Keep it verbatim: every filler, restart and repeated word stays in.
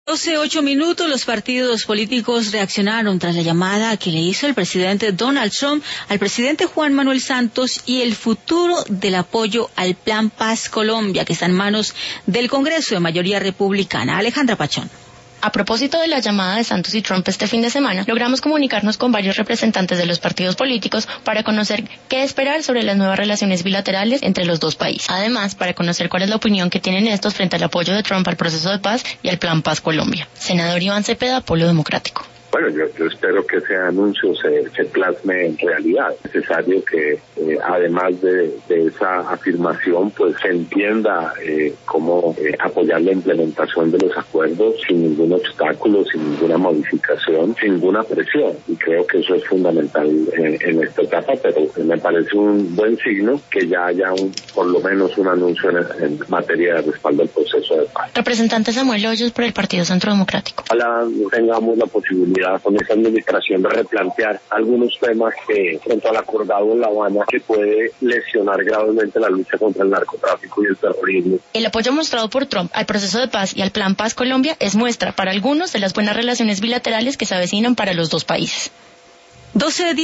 doce, ocho minutos, los partidos políticos reaccionaron tras la llamada que le hizo el presidente Donald Trump al presidente Juan Manuel Santos y el futuro del apoyo al Plan Paz Colombia, que está en manos del Congreso de mayoría republicana. Alejandra Pachón. A propósito de la llamada de Santos y Trump este fin de semana, logramos comunicarnos con varios representantes de los partidos políticos para conocer qué esperar sobre las nuevas relaciones bilaterales entre los dos países. Además, para conocer cuál es la opinión que tienen estos frente al apoyo de Trump al proceso de paz y al Plan Paz Colombia. Senador Iván Cepeda, Polo Democrático. Bueno, yo, yo espero que ese anuncio se, se plasme en realidad. Es necesario que, eh, además de, de esa afirmación, pues se entienda eh, cómo eh, apoyar la implementación de los acuerdos sin ningún obstáculo, sin ninguna modificación, sin ninguna presión. Y creo que eso es fundamental en, en esta etapa, pero me parece un buen signo que ya haya un, por lo menos un anuncio en, en materia de respaldo al proceso de paz. Representante Samuel Hoyos por el Partido Centro Democrático. Ojalá tengamos la posibilidad con esta administración de replantear algunos temas que, frente al acordado en La Habana, que puede lesionar gravemente la lucha contra el narcotráfico y el terrorismo. El apoyo mostrado por Trump al proceso de paz y al Plan Paz Colombia es muestra para algunos de las buenas relaciones bilaterales que se avecinan para los dos países. doce